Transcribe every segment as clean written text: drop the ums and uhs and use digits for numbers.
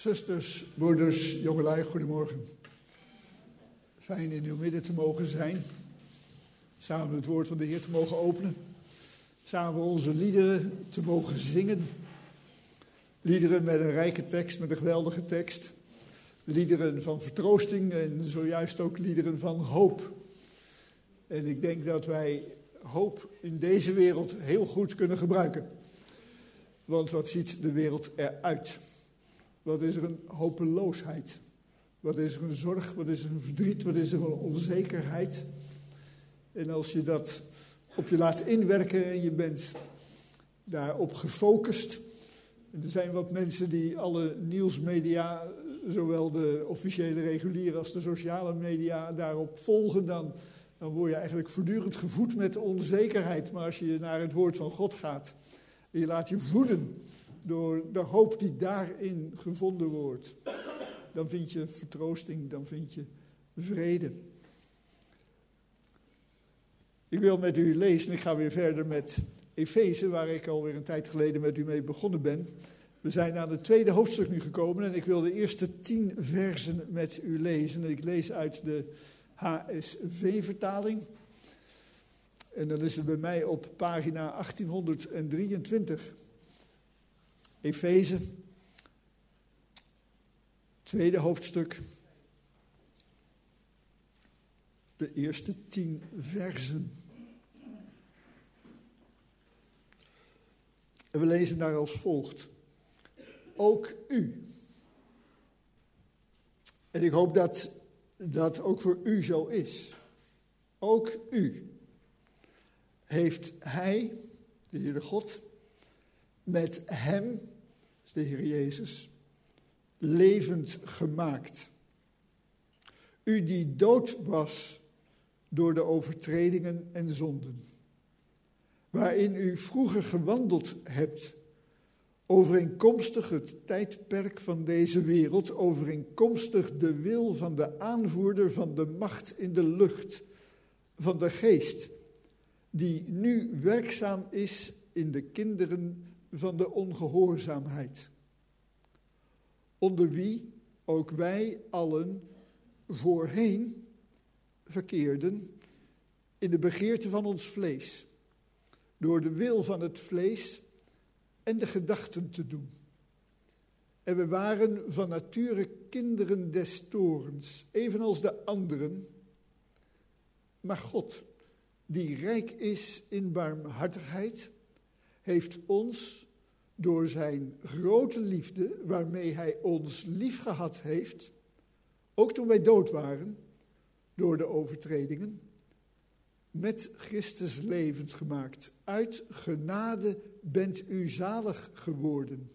Zusters, broeders, jongelui, goedemorgen. Fijn in uw midden te mogen zijn. Samen het woord van de Heer te mogen openen. Samen onze liederen te mogen zingen. Liederen met een rijke tekst, met een geweldige tekst. Liederen van vertroosting en zojuist ook liederen van hoop. En ik denk dat wij hoop in deze wereld heel goed kunnen gebruiken. Want wat ziet de wereld eruit? Wat is er een hopeloosheid? Wat is er een zorg? Wat is er een verdriet? Wat is er een onzekerheid? En als je dat op je laat inwerken en je bent daarop gefocust. En er zijn wat mensen die alle nieuwsmedia, zowel de officiële reguliere als de sociale media, daarop volgen. Dan word je eigenlijk voortdurend gevoed met onzekerheid. Maar als je naar het woord van God gaat en je laat je voeden door de hoop die daarin gevonden wordt, dan vind je vertroosting, dan vind je vrede. Ik wil met u lezen, ik ga weer verder met Efeze, waar ik alweer een tijd geleden met u mee begonnen ben. We zijn aan het tweede hoofdstuk nu gekomen en ik wil de eerste 10 versen met u lezen. Ik lees uit de HSV-vertaling. En dan is het bij mij op pagina 1823. Efeze, tweede hoofdstuk, de eerste 10 versen. En we lezen daar als volgt. Ook u. En ik hoop dat dat ook voor u zo is. Ook u heeft hij, de Heere God, met hem, de Heer Jezus, levend gemaakt. U die dood was door de overtredingen en zonden, waarin u vroeger gewandeld hebt, overeenkomstig het tijdperk van deze wereld, overeenkomstig de wil van de aanvoerder van de macht in de lucht, van de geest, die nu werkzaam is in de kinderen van de ongehoorzaamheid. Onder wie ook wij allen voorheen verkeerden in de begeerte van ons vlees, door de wil van het vlees en de gedachten te doen. En we waren van nature kinderen des toorns, evenals de anderen. Maar God, die rijk is in barmhartigheid, heeft ons door zijn grote liefde, waarmee hij ons liefgehad heeft, ook toen wij dood waren, door de overtredingen, met Christus levend gemaakt. Uit genade bent u zalig geworden.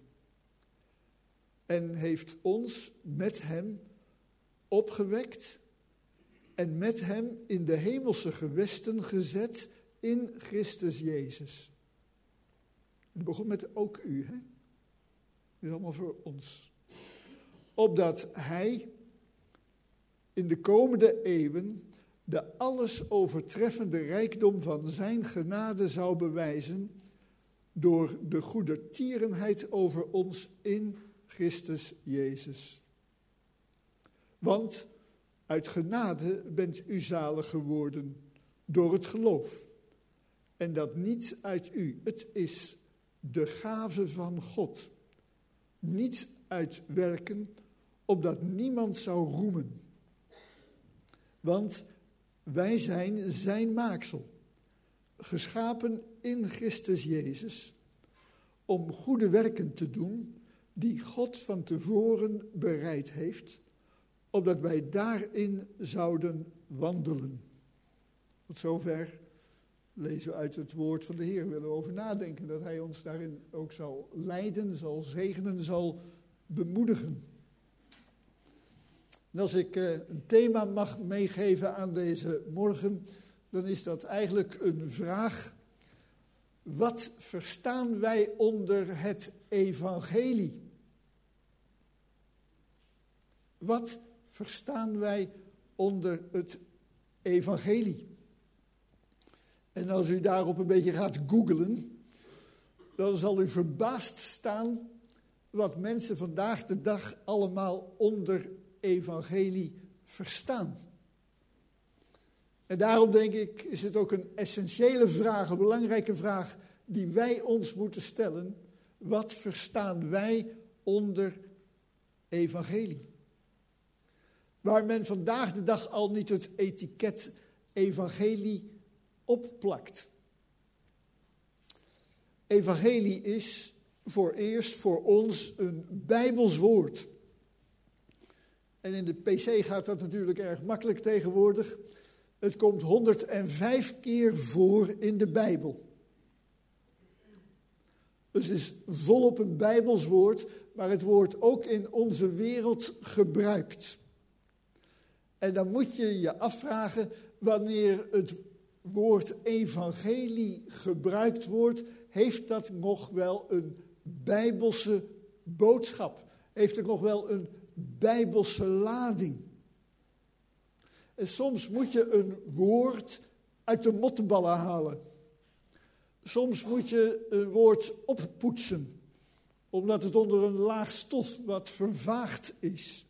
En heeft ons met hem opgewekt en met hem in de hemelse gewesten gezet in Christus Jezus. Het begon met ook u, hè? Dit is allemaal voor ons. Opdat hij in de komende eeuwen de alles overtreffende rijkdom van zijn genade zou bewijzen door de goedertierenheid over ons in Christus Jezus. Want uit genade bent u zalig geworden door het geloof. En dat niet uit u, het is de gave van God. Niet uit werken, opdat niemand zou roemen. Want wij zijn zijn maaksel, geschapen in Christus Jezus, om goede werken te doen, die God van tevoren bereid heeft, opdat wij daarin zouden wandelen. Tot zover lezen we uit het woord van de Heer. Willen we over nadenken dat hij ons daarin ook zal leiden, zal zegenen, zal bemoedigen. En als ik een thema mag meegeven aan deze morgen, dan is dat eigenlijk een vraag. Wat verstaan wij onder het evangelie? Wat verstaan wij onder het evangelie? En als u daarop een beetje gaat googlen, dan zal u verbaasd staan wat mensen vandaag de dag allemaal onder evangelie verstaan. En daarom denk ik, is het ook een essentiële vraag, een belangrijke vraag die wij ons moeten stellen. Wat verstaan wij onder evangelie? Waar men vandaag de dag al niet het etiket evangelie opplakt. Evangelie is voor ons een Bijbels woord. En in de PC gaat dat natuurlijk erg makkelijk tegenwoordig. Het komt 105 keer voor in de Bijbel. Dus het is volop een Bijbels woord, maar het wordt ook in onze wereld gebruikt. En dan moet je je afvragen, wanneer het woord evangelie gebruikt wordt, heeft dat nog wel een Bijbelse boodschap? Heeft het nog wel een Bijbelse lading? En soms moet je een woord uit de mottenballen halen. Soms moet je een woord oppoetsen, omdat het onder een laag stof wat vervaagd is.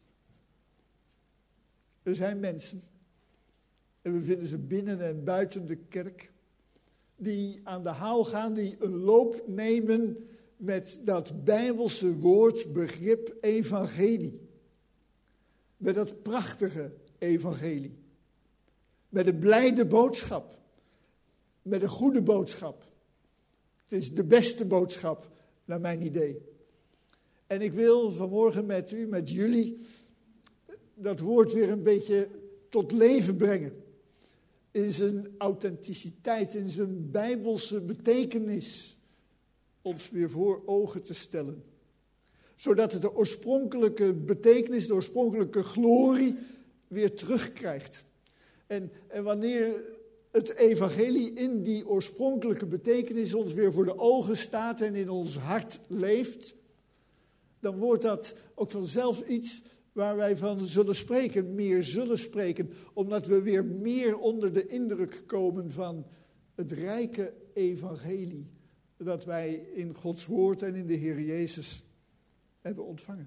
Er zijn mensen, en we vinden ze binnen en buiten de kerk, die aan de haal gaan, die een loop nemen met dat Bijbelse woord, begrip evangelie. Met dat prachtige evangelie. Met de blijde boodschap. Met de goede boodschap. Het is de beste boodschap, naar mijn idee. En ik wil vanmorgen met u, met jullie, dat woord weer een beetje tot leven brengen. In zijn authenticiteit, in zijn Bijbelse betekenis. Ons weer voor ogen te stellen. Zodat het de oorspronkelijke betekenis, de oorspronkelijke glorie weer terugkrijgt. En wanneer het evangelie in die oorspronkelijke betekenis ons weer voor de ogen staat en in ons hart leeft, dan wordt dat ook vanzelf iets waar wij van zullen spreken, meer zullen spreken, omdat we weer meer onder de indruk komen van het rijke evangelie dat wij in Gods woord en in de Heer Jezus hebben ontvangen.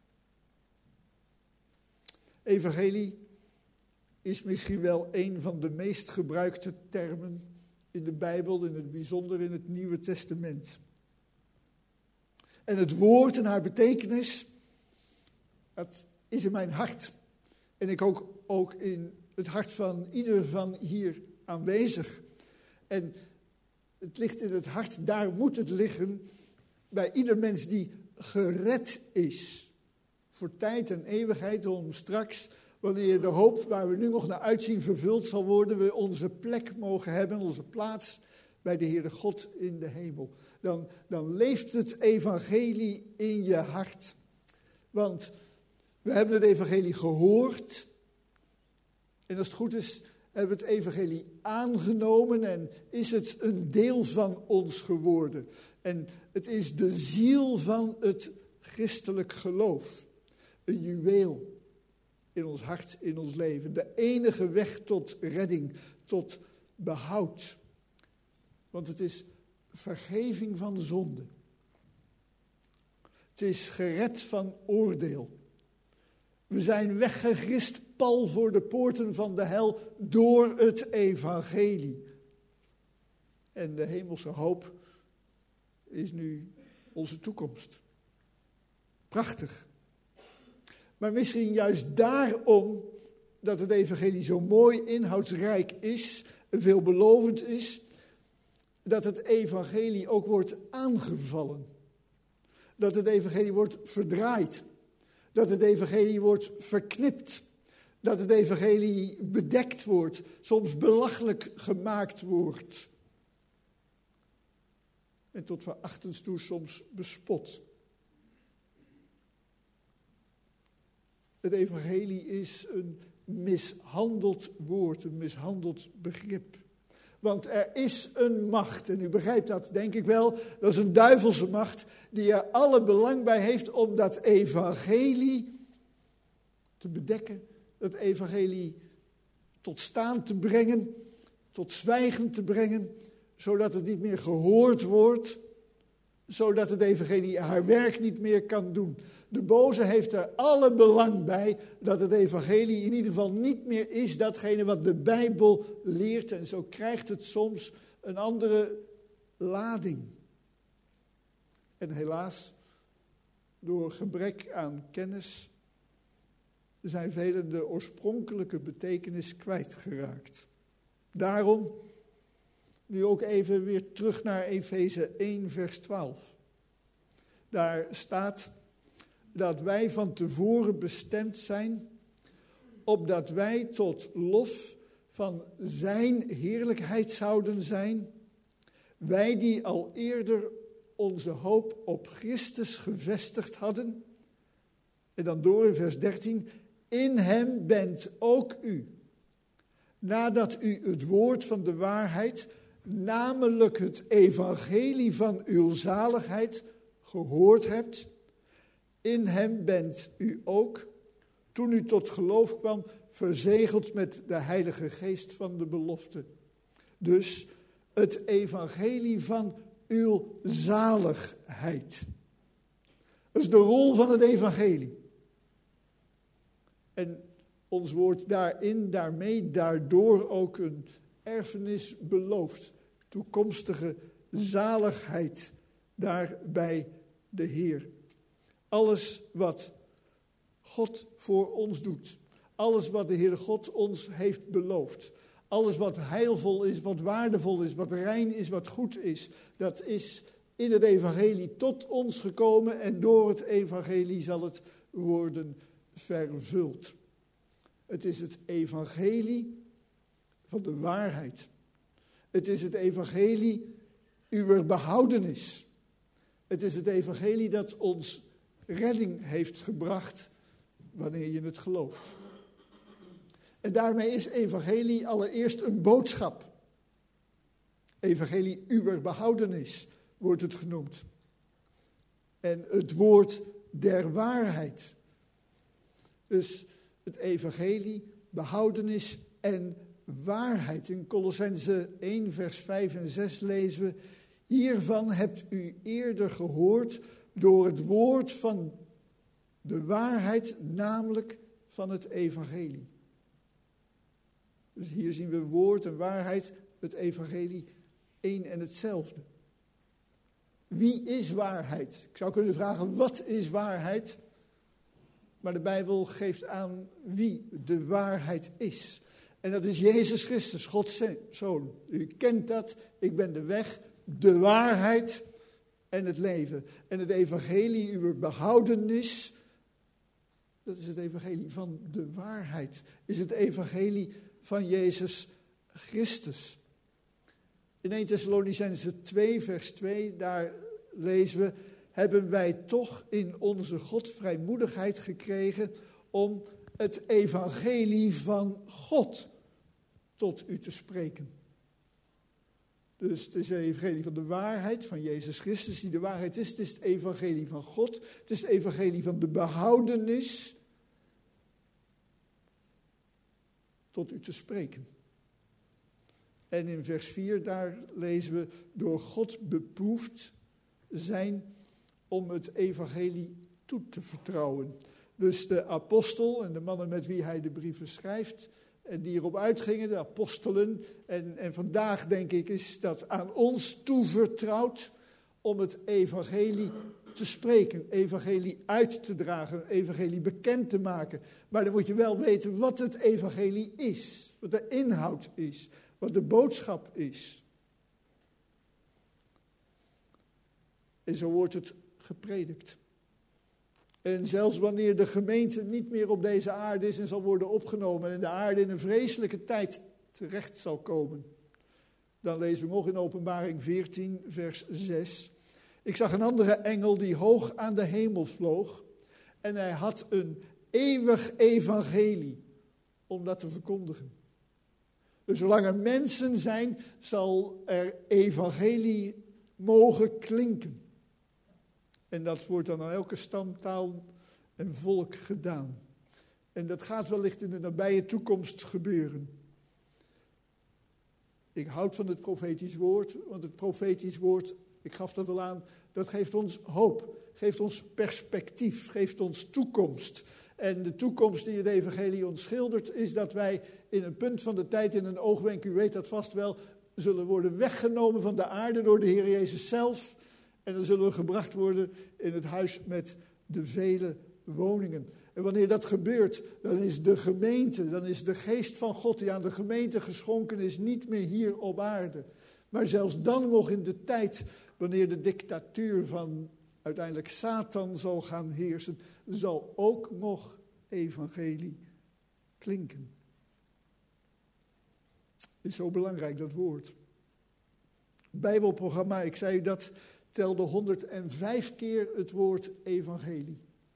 Evangelie is misschien wel een van de meest gebruikte termen in de Bijbel, in het bijzonder in het Nieuwe Testament. En het woord en haar betekenis, dat is in mijn hart. En ik ook in het hart van ieder van hier aanwezig. En het ligt in het hart, daar moet het liggen, bij ieder mens die gered is. Voor tijd en eeuwigheid, om straks, wanneer de hoop waar we nu nog naar uitzien vervuld zal worden, we onze plek mogen hebben, onze plaats bij de Heere God in de hemel. Dan leeft het evangelie in je hart. Want we hebben het evangelie gehoord. En als het goed is, hebben we het evangelie aangenomen en is het een deel van ons geworden. En het is de ziel van het christelijk geloof. Een juweel in ons hart, in ons leven. De enige weg tot redding, tot behoud. Want het is vergeving van zonde. Het is gered van oordeel. We zijn weggegrist pal voor de poorten van de hel door het evangelie. En de hemelse hoop is nu onze toekomst. Prachtig. Maar misschien juist daarom dat het evangelie zo mooi inhoudsrijk is, veelbelovend is, dat het evangelie ook wordt aangevallen. Dat het evangelie wordt verdraaid. Dat het evangelie wordt verknipt. Dat het evangelie bedekt wordt, soms belachelijk gemaakt wordt. En tot verachtens toe soms bespot. Het evangelie is een mishandeld woord, een mishandeld begrip. Want er is een macht, en u begrijpt dat denk ik wel, dat is een duivelse macht die er alle belang bij heeft om dat evangelie te bedekken, dat evangelie tot staan te brengen, tot zwijgen te brengen, zodat het niet meer gehoord wordt, zodat het evangelie haar werk niet meer kan doen. De boze heeft er alle belang bij dat het evangelie in ieder geval niet meer is datgene wat de Bijbel leert. En zo krijgt het soms een andere lading. En helaas, door gebrek aan kennis, zijn velen de oorspronkelijke betekenis kwijtgeraakt. Daarom, nu ook even weer terug naar Efeze 1 vers 12. Daar staat dat wij van tevoren bestemd zijn, opdat wij tot lof van zijn heerlijkheid zouden zijn. Wij die al eerder onze hoop op Christus gevestigd hadden. En dan door in vers 13. In hem bent ook u, nadat u het woord van de waarheid, namelijk het evangelie van uw zaligheid, gehoord hebt. In hem bent u ook, toen u tot geloof kwam, verzegeld met de Heilige Geest van de belofte. Dus het evangelie van uw zaligheid. Dat is de rol van het evangelie. En ons wordt daardoor ook een erfenis beloofd. Toekomstige zaligheid daar bij de Heer. Alles wat God voor ons doet. Alles wat de Heere God ons heeft beloofd. Alles wat heilvol is, wat waardevol is, wat rein is, wat goed is. Dat is in het evangelie tot ons gekomen en door het evangelie zal het worden vervuld. Het is het evangelie van de waarheid. Het is het evangelie uwer behoudenis. Het is het evangelie dat ons redding heeft gebracht wanneer je het gelooft. En daarmee is evangelie allereerst een boodschap. Evangelie uwer behoudenis wordt het genoemd. En het woord der waarheid. Dus het evangelie, behoudenis en waarheid. In Kolossenzen 1 vers 5 en 6 lezen we: hiervan hebt u eerder gehoord door het woord van de waarheid, namelijk van het evangelie. Dus hier zien we woord en waarheid, het evangelie, één en hetzelfde. Wie is waarheid? Ik zou kunnen vragen, wat is waarheid? Maar de Bijbel geeft aan wie de waarheid is. En dat is Jezus Christus, Gods Zoon. U kent dat, ik ben de weg, de waarheid en het leven. En het evangelie, uw behoudenis, dat is het evangelie van de waarheid. Is het evangelie van Jezus Christus. In 1 Thessalonicenzen 2 vers 2, daar lezen we: hebben wij toch in onze God vrijmoedigheid gekregen om het evangelie van God tot u te spreken. Dus het is het evangelie van de waarheid, van Jezus Christus, die de waarheid is. Het is het evangelie van God. Het is het evangelie van de behoudenis tot u te spreken. En in vers 4, daar lezen we: door God beproefd zijn om het evangelie toe te vertrouwen. Dus de apostel en de mannen met wie hij de brieven schrijft en die erop uitgingen, de apostelen. En vandaag denk ik is dat aan ons toevertrouwd om het evangelie te spreken, evangelie uit te dragen, evangelie bekend te maken. Maar dan moet je wel weten wat het evangelie is, wat de inhoud is, wat de boodschap is. En zo wordt het gepredikt. En zelfs wanneer de gemeente niet meer op deze aarde is en zal worden opgenomen en de aarde in een vreselijke tijd terecht zal komen, dan lezen we nog in Openbaring 14 vers 6. Ik zag een andere engel die hoog aan de hemel vloog en hij had een eeuwig evangelie om dat te verkondigen. Dus zolang er mensen zijn, zal er evangelie mogen klinken. En dat wordt dan aan elke stam, taal en volk gedaan. En dat gaat wellicht in de nabije toekomst gebeuren. Ik houd van het profetisch woord, want het profetisch woord ik gaf dat al aan, dat geeft ons hoop, geeft ons perspectief, geeft ons toekomst. En de toekomst die het evangelie ons schildert, is dat wij in een punt van de tijd, in een oogwenk, u weet dat vast wel, zullen worden weggenomen van de aarde door de Heer Jezus zelf. En dan zullen we gebracht worden in het huis met de vele woningen. En wanneer dat gebeurt, dan is de gemeente, dan is de geest van God die aan de gemeente geschonken is, niet meer hier op aarde. Maar zelfs dan nog in de tijd, wanneer de dictatuur van uiteindelijk Satan zal gaan heersen, zal ook nog evangelie klinken. Is zo belangrijk, dat woord. Bijbelprogramma, ik zei u dat, telde 105 keer het woord evangelie.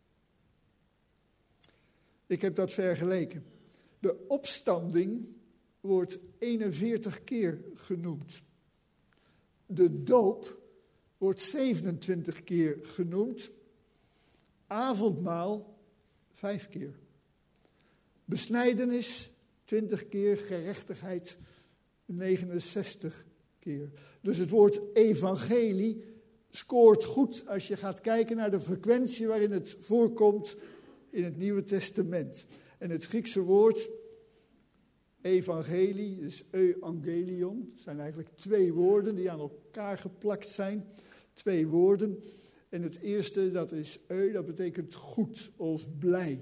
Ik heb dat vergeleken. De opstanding wordt 41 keer genoemd. De doop wordt 27 keer genoemd. Avondmaal 5 keer. Besnijdenis 20 keer. Gerechtigheid 69 keer. Dus het woord evangelie scoort goed als je gaat kijken naar de frequentie waarin het voorkomt in het Nieuwe Testament. En het Griekse woord evangelie is euangelion. Het zijn eigenlijk 2 woorden die aan elkaar geplakt zijn. 2 woorden. En het eerste, dat is dat betekent goed of blij.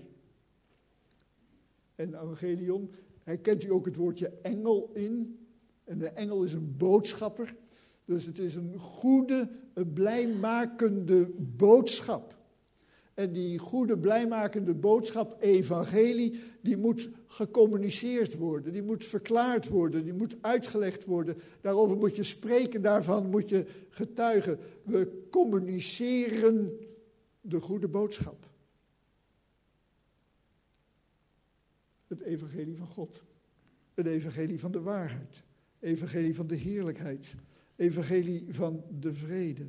En evangelion, herkent u ook het woordje engel in. En de engel is een boodschapper. Dus het is een goede, een blijmakende boodschap. En die goede, blijmakende boodschap, evangelie, die moet gecommuniceerd worden. Die moet verklaard worden, die moet uitgelegd worden. Daarover moet je spreken, daarvan moet je getuigen. We communiceren de goede boodschap. Het evangelie van God. Het evangelie van de waarheid. Evangelie van de heerlijkheid. Evangelie van de vrede.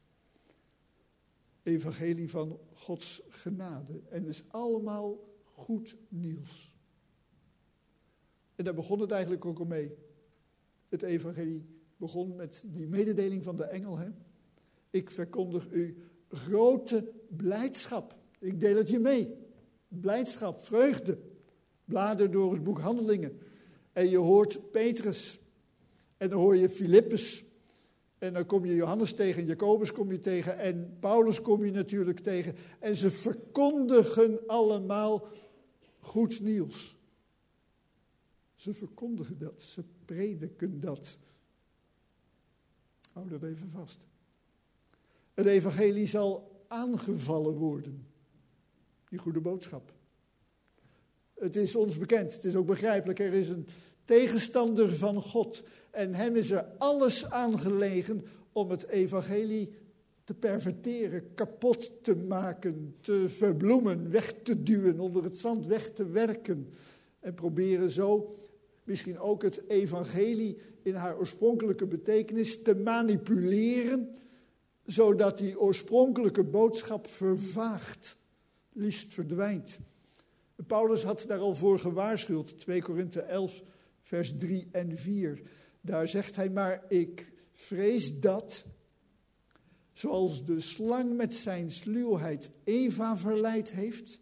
Evangelie van Gods genade. En het is allemaal goed nieuws. En daar begon het eigenlijk ook al mee. Het evangelie begon met die mededeling van de engel. Hè? Ik verkondig u grote blijdschap. Ik deel het je mee. Blijdschap, vreugde. Blader door het boek Handelingen. En je hoort Petrus. En dan hoor je Filippus. En dan kom je Johannes tegen, Jacobus kom je tegen en Paulus kom je natuurlijk tegen. En ze verkondigen allemaal goed nieuws. Ze verkondigen dat, ze prediken dat. Hou dat even vast. Het evangelie zal aangevallen worden. Die goede boodschap. Het is ons bekend, het is ook begrijpelijk. Er is een tegenstander van God. En hem is er alles aangelegen om het evangelie te perverteren, kapot te maken, te verbloemen, weg te duwen, onder het zand weg te werken. En proberen zo misschien ook het evangelie in haar oorspronkelijke betekenis te manipuleren, zodat die oorspronkelijke boodschap vervaagt, liefst verdwijnt. Paulus had daar al voor gewaarschuwd, 2 Korinthe 11, vers 3 en 4. Daar zegt hij, maar ik vrees dat, zoals de slang met zijn sluwheid Eva verleid heeft,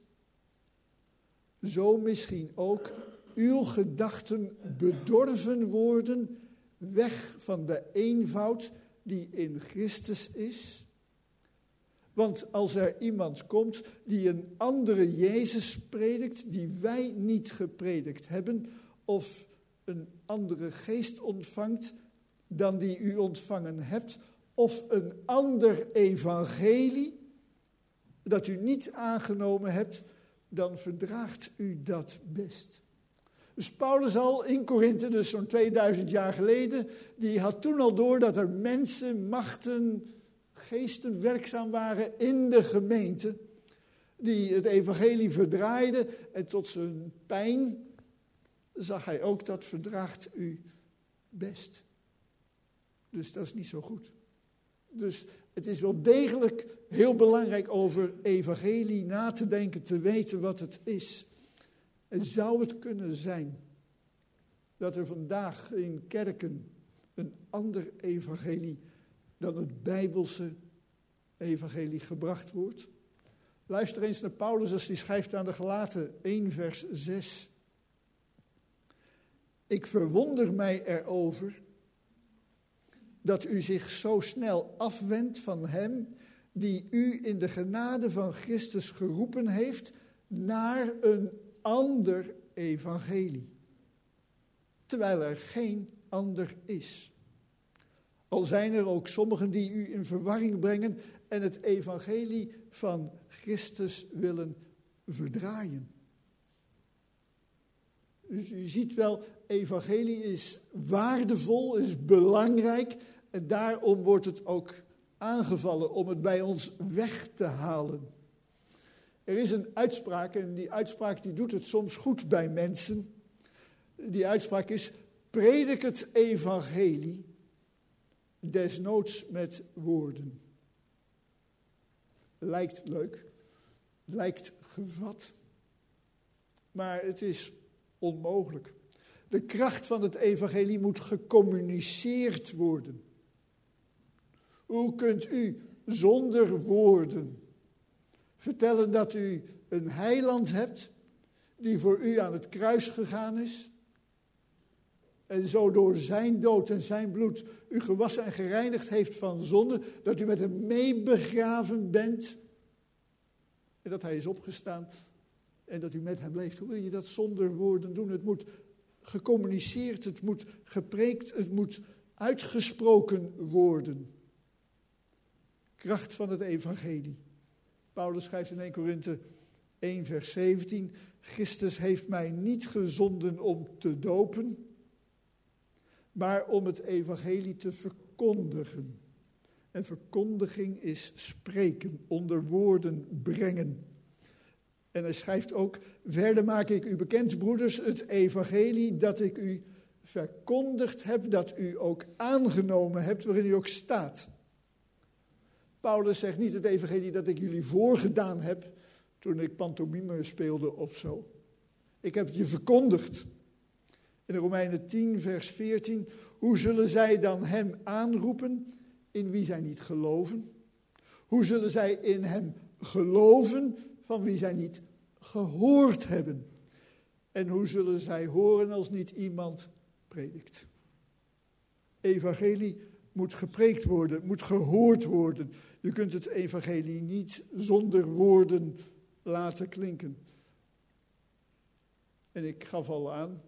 zo misschien ook uw gedachten bedorven worden, weg van de eenvoud die in Christus is. Want als er iemand komt die een andere Jezus predikt, die wij niet gepredikt hebben, of een andere geest ontvangt dan die u ontvangen hebt, of een ander evangelie dat u niet aangenomen hebt, dan verdraagt u dat best. Dus Paulus al in Korinthe, dus zo'n 2000 jaar geleden, die had toen al door dat er mensen, machten, geesten werkzaam waren in de gemeente, die het evangelie verdraaiden en tot zijn pijn zag hij ook dat verdraagt u best. Dus dat is niet zo goed. Dus het is wel degelijk heel belangrijk over evangelie na te denken, te weten wat het is. En zou het kunnen zijn dat er vandaag in kerken een ander evangelie dan het Bijbelse evangelie gebracht wordt? Luister eens naar Paulus als hij schrijft aan de Galaten 1 vers 6. Ik verwonder mij erover dat u zich zo snel afwendt van hem die u in de genade van Christus geroepen heeft naar een ander evangelie, terwijl er geen ander is. Al zijn er ook sommigen die u in verwarring brengen en het evangelie van Christus willen verdraaien. Dus u ziet wel, evangelie is waardevol, is belangrijk en daarom wordt het ook aangevallen om het bij ons weg te halen. Er is een uitspraak en die uitspraak die doet het soms goed bij mensen. Die uitspraak is: predik het evangelie, desnoods met woorden. Lijkt leuk, lijkt gevat, maar het is onmogelijk. De kracht van het evangelie moet gecommuniceerd worden. Hoe kunt u zonder woorden vertellen dat u een heiland hebt die voor u aan het kruis gegaan is en zo door zijn dood en zijn bloed u gewassen en gereinigd heeft van zonde, dat u met hem meebegraven bent en dat hij is opgestaan en dat u met hem leeft? Hoe wil je dat zonder woorden doen? Het moet gecommuniceerd, het moet gepreekt, het moet uitgesproken worden. Kracht van het evangelie. Paulus schrijft in 1 Korinthe 1 vers 17: Christus heeft mij niet gezonden om te dopen, maar om het evangelie te verkondigen. En verkondiging is spreken, onder woorden brengen. En hij schrijft ook: verder maak ik u bekend, broeders, het evangelie dat ik u verkondigd heb, dat u ook aangenomen hebt, waarin u ook staat. Paulus zegt niet het evangelie dat ik jullie voorgedaan heb toen ik pantomime speelde of zo. Ik heb het je verkondigd. In Romeinen 10 vers 14: hoe zullen zij dan hem aanroepen in wie zij niet geloven? Hoe zullen zij in hem geloven van wie zij niet gehoord hebben? En hoe zullen zij horen als niet iemand predikt? Evangelie moet gepreekt worden, moet gehoord worden. Je kunt het evangelie niet zonder woorden laten klinken. En ik gaf al aan,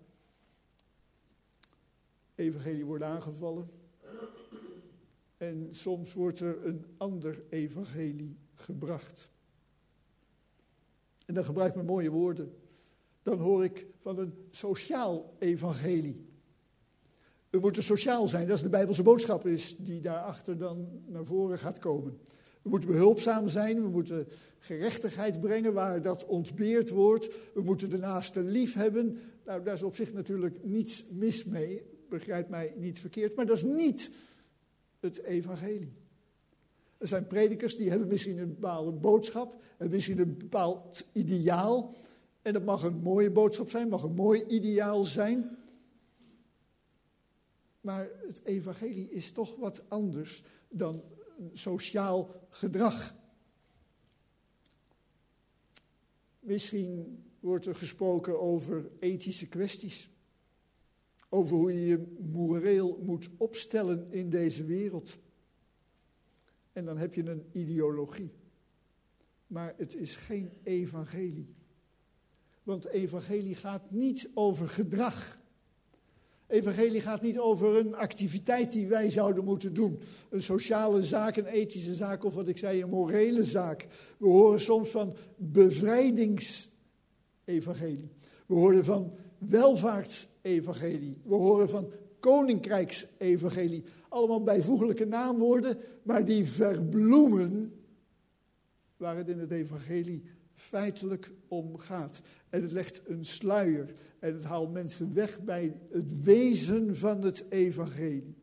evangelie wordt aangevallen. En soms wordt er een ander evangelie gebracht. En dan gebruik ik mijn mooie woorden. Dan hoor ik van een sociaal evangelie. We moeten sociaal zijn, dat is de Bijbelse boodschap is die daarachter dan naar voren gaat komen. We moeten behulpzaam zijn, we moeten gerechtigheid brengen waar dat ontbeerd wordt. We moeten de naaste lief hebben. Nou, daar is op zich natuurlijk niets mis mee, begrijp mij niet verkeerd, maar dat is niet het evangelie. Er zijn predikers die hebben misschien een bepaalde boodschap, hebben misschien een bepaald ideaal. En dat mag een mooie boodschap zijn, mag een mooi ideaal zijn. Maar het evangelie is toch wat anders dan sociaal gedrag. Misschien wordt er gesproken over ethische kwesties. Over hoe je je moreel moet opstellen in deze wereld. En dan heb je een ideologie. Maar het is geen evangelie. Want evangelie gaat niet over gedrag. Evangelie gaat niet over een activiteit die wij zouden moeten doen. Een sociale zaak, een ethische zaak of wat ik zei, een morele zaak. We horen soms van bevrijdingsevangelie. We horen van welvaartsevangelie. We horen van koninkrijksevangelie. Allemaal bijvoeglijke naamwoorden, maar die verbloemen waar het in het evangelie feitelijk om gaat. En het legt een sluier en het haalt mensen weg bij het wezen van het evangelie.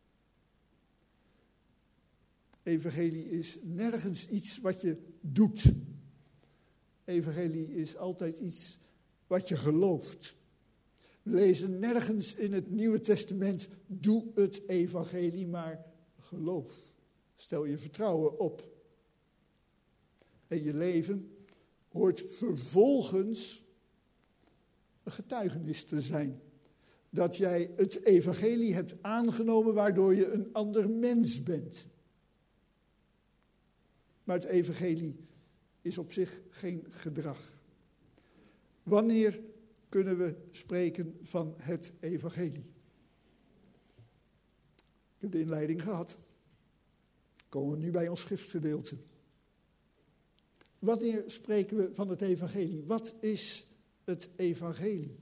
Evangelie is nergens iets wat je doet. Evangelie is altijd iets wat je gelooft. We lezen nergens in het Nieuwe Testament, doe het evangelie, maar geloof. Stel je vertrouwen op. En je leven hoort vervolgens een getuigenis te zijn. Dat jij het evangelie hebt aangenomen waardoor je een ander mens bent. Maar het evangelie is op zich geen gedrag. Wanneer kunnen we spreken van het evangelie? Ik heb de inleiding gehad. Komen we nu bij ons schriftgedeelte. Wanneer spreken we van het evangelie? Wat is het evangelie?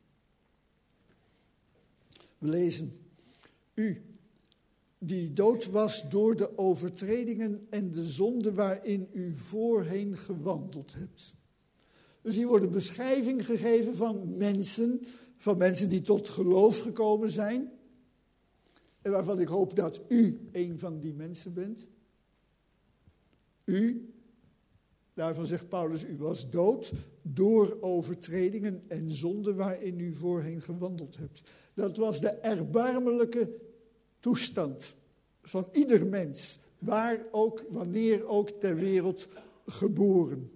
We lezen, u die dood was door de overtredingen en de zonde waarin u voorheen gewandeld hebt. Dus hier wordt een beschrijving gegeven van mensen die tot geloof gekomen zijn. En waarvan ik hoop dat u een van die mensen bent. U, daarvan zegt Paulus, u was dood door overtredingen en zonden waarin u voorheen gewandeld hebt. Dat was de erbarmelijke toestand van ieder mens, waar ook, wanneer ook ter wereld geboren.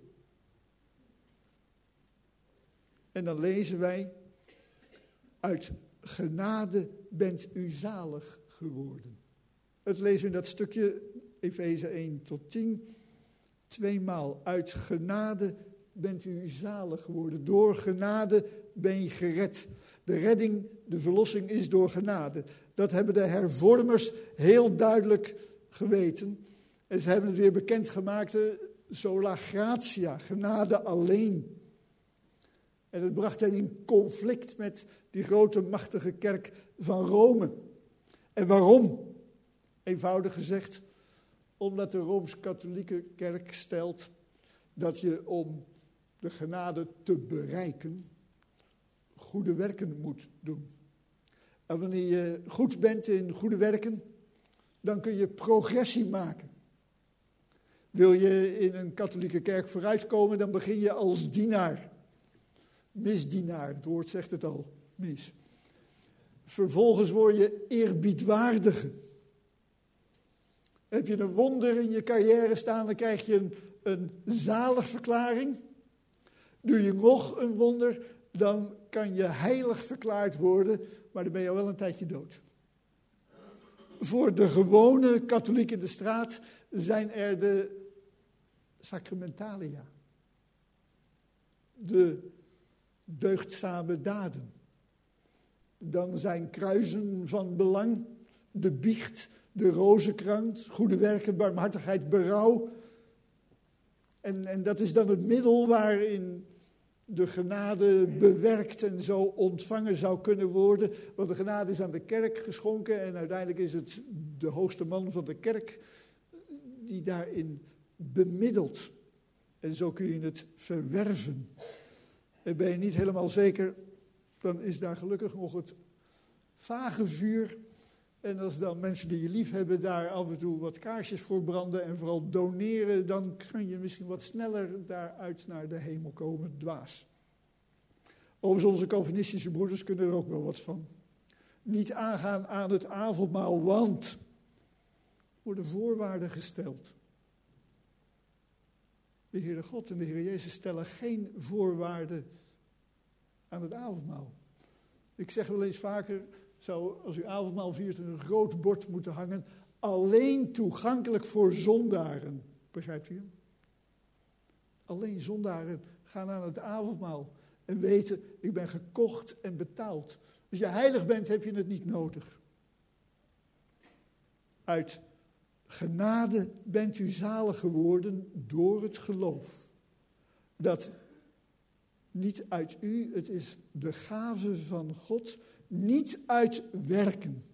En dan lezen wij, uit genade bent u zalig geworden. Het lezen we in dat stukje, Efeze 1 tot 10, 2 maal. Uit genade bent u zalig geworden. Door genade ben je gered. De redding, de verlossing is door genade. Dat hebben de hervormers heel duidelijk geweten. En ze hebben het weer bekendgemaakt, sola gratia, genade alleen. En het bracht hen in conflict met die grote machtige kerk van Rome. En waarom? Eenvoudig gezegd, omdat de Rooms-Katholieke kerk stelt dat je om de genade te bereiken goede werken moet doen. En wanneer je goed bent in goede werken, dan kun je progressie maken. Wil je in een katholieke kerk vooruitkomen, dan begin je als dienaar. Misdienaar, het woord zegt het al, mis. Vervolgens word je eerbiedwaardige. Heb je een wonder in je carrière staan, dan krijg je een zaligverklaring. Doe je nog een wonder, dan kan je heilig verklaard worden, maar dan ben je al wel een tijdje dood. Voor de gewone katholiek in de straat zijn er de sacramentalia. De deugdzame daden. Dan zijn kruisen van belang, de biecht, de rozenkrans, goede werken, barmhartigheid, berouw. En dat is dan het middel waarin de genade bewerkt en zo ontvangen zou kunnen worden. Want de genade is aan de kerk geschonken en uiteindelijk is het de hoogste man van de kerk die daarin bemiddelt. En zo kun je het verwerven. En ben je niet helemaal zeker, dan is daar gelukkig nog het vage vuur. En als dan mensen die je lief hebben daar af en toe wat kaarsjes voor branden en vooral doneren, dan kun je misschien wat sneller daaruit naar de hemel komen, dwaas. Overigens, onze Calvinistische broeders kunnen er ook wel wat van. Niet aangaan aan het avondmaal, want er worden voorwaarden gesteld. De Heere God en de Heere Jezus stellen geen voorwaarden aan het avondmaal. Ik zeg wel eens vaker, zou als u avondmaal viert een groot bord moeten hangen, alleen toegankelijk voor zondaren. Begrijpt u? Alleen zondaren gaan aan het avondmaal en weten, ik ben gekocht en betaald. Als je heilig bent, heb je het niet nodig. Uit genade bent u zalig geworden door het geloof. Dat niet uit u, het is de gave van God, niet uit werken.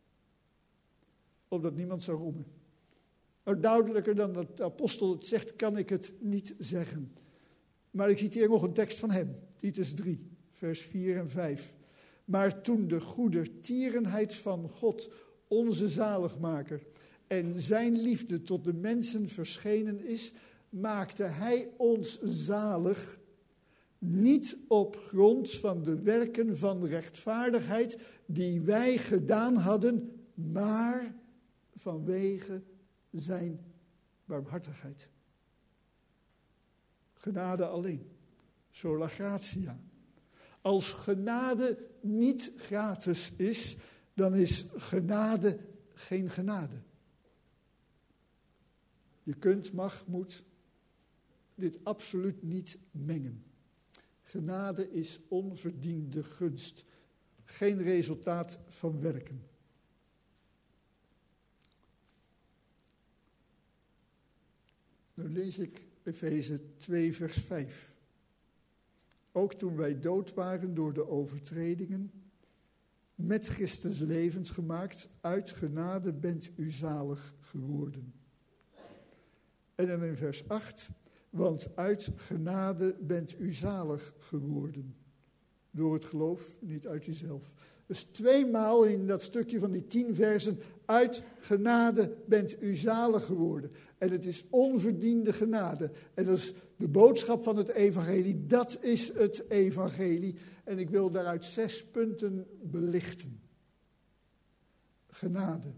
Opdat niemand zou roemen. Nou, duidelijker dan dat de apostel het zegt, kan ik het niet zeggen. Maar ik citeer nog een tekst van hem, Titus 3, vers 4 en 5. Maar toen de goedertierenheid van God, onze zaligmaker, en zijn liefde tot de mensen verschenen is, maakte hij ons zalig, niet op grond van de werken van rechtvaardigheid die wij gedaan hadden, maar vanwege zijn barmhartigheid. Genade alleen. Sola gratia. Als genade niet gratis is, dan is genade geen genade. Je kunt, mag, moet dit absoluut niet mengen. Genade is onverdiende gunst. Geen resultaat van werken. Nu lees ik Efeze 2 vers 5. Ook toen wij dood waren door de overtredingen, met Christus levend gemaakt, uit genade bent u zalig geworden. En dan in vers 8, want uit genade bent u zalig geworden. Door het geloof, niet uit uzelf. Dus 2 maal in dat stukje van die 10 versen, uit genade bent u zalig geworden. En het is onverdiende genade. En dat is de boodschap van het evangelie. Dat is het evangelie. En ik wil daaruit 6 punten belichten. Genade.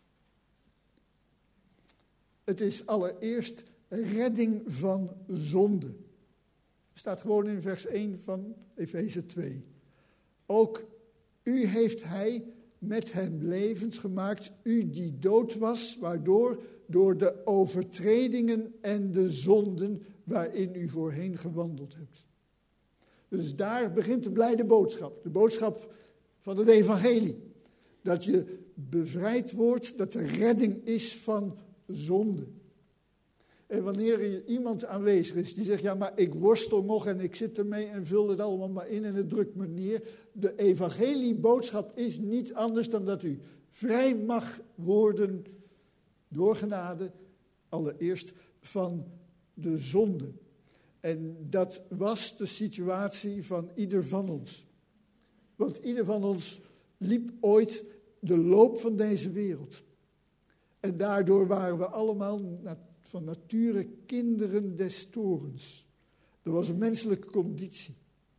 Het is allereerst redding van zonde. Staat gewoon in vers 1 van Efeze 2. Ook u heeft hij met hem levend gemaakt, u die dood was, waardoor door de overtredingen en de zonden waarin u voorheen gewandeld hebt. Dus daar begint de blijde boodschap. De boodschap van het evangelie. Dat je bevrijd wordt, dat er redding is van zonde. En wanneer er iemand aanwezig is die zegt, ja, maar ik worstel nog en ik zit ermee en vul het allemaal maar in en het drukt me neer. De evangelieboodschap is niet anders dan dat u vrij mag worden door genade, allereerst van de zonde. En dat was de situatie van ieder van ons. Want ieder van ons liep ooit de loop van deze wereld. En daardoor waren we allemaal van nature kinderen des toorns. Dat was een menselijke conditie.